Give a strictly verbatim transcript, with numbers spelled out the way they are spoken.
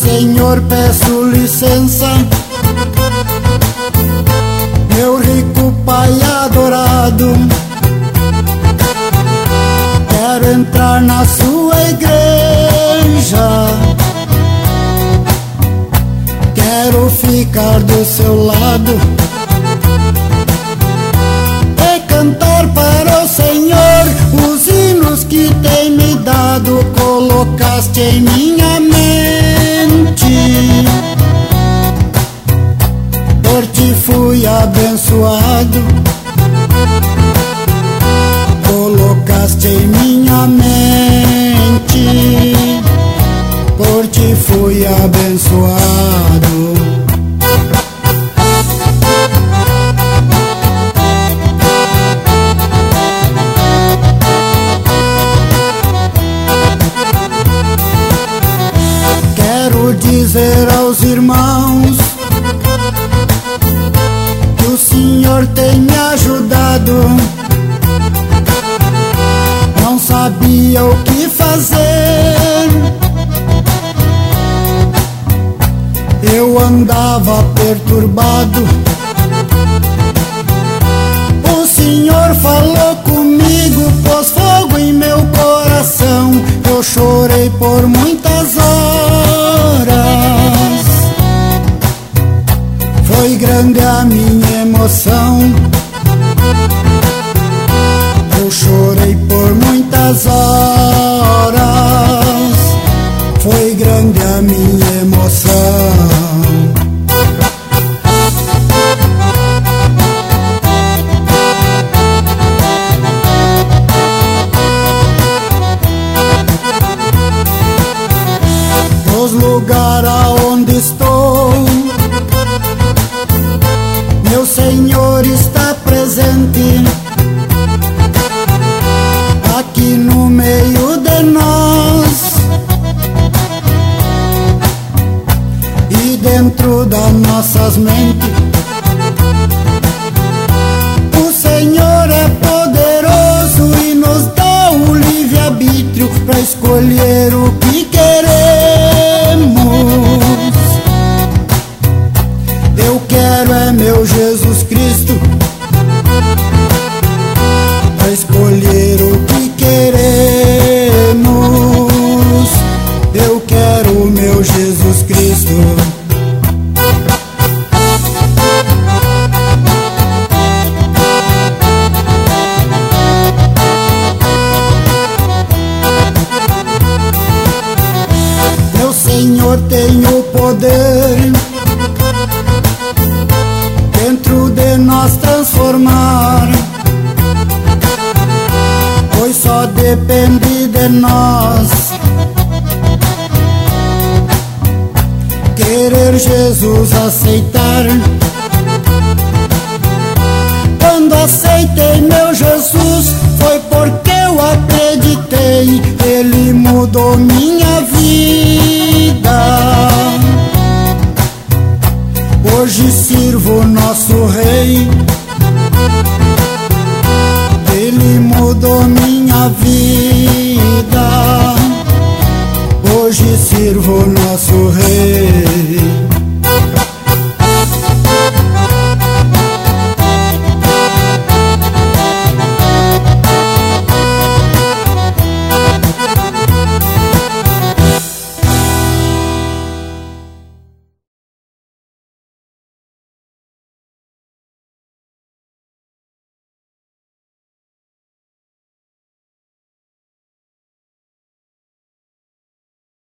Senhor, peço licença, meu rico Pai adorado, quero entrar na sua igreja, quero ficar do seu lado e cantar para o Senhor os hinos que tem me dado, colocaste em minha mente. Por ti fui abençoado, colocaste em minha mente. Por ti fui abençoado. Quero dizer aos irmãos que o Senhor tem me ajudado. Não sabia o que fazer, eu andava perturbado. O Senhor falou comigo, pôs fogo em meu coração. Eu chorei por muitas horas, foi grande a minha emoção. Eu chorei por muitas horas, foi grande a minha emoção. Nos lugares aonde estou, meu Senhor está presente. Aqui no meio de nós e dentro das nossas mentes, o Senhor é poderoso e nos dá o livre-arbítrio para escolher o que queremos. Eu quero é meu Jesus Cristo, para escolher o que queremos. Eu quero o meu Jesus Cristo. Meu Senhor tem o poder dentro de nós transformar, pois só depende de nós querer Jesus aceitar. Quando aceitei meu Jesus, foi porque eu acreditei, Ele mudou minha vida. Hoje sirvo o nosso Rei, Ele mudou minha vida. Hoje sirvo o nosso Rei.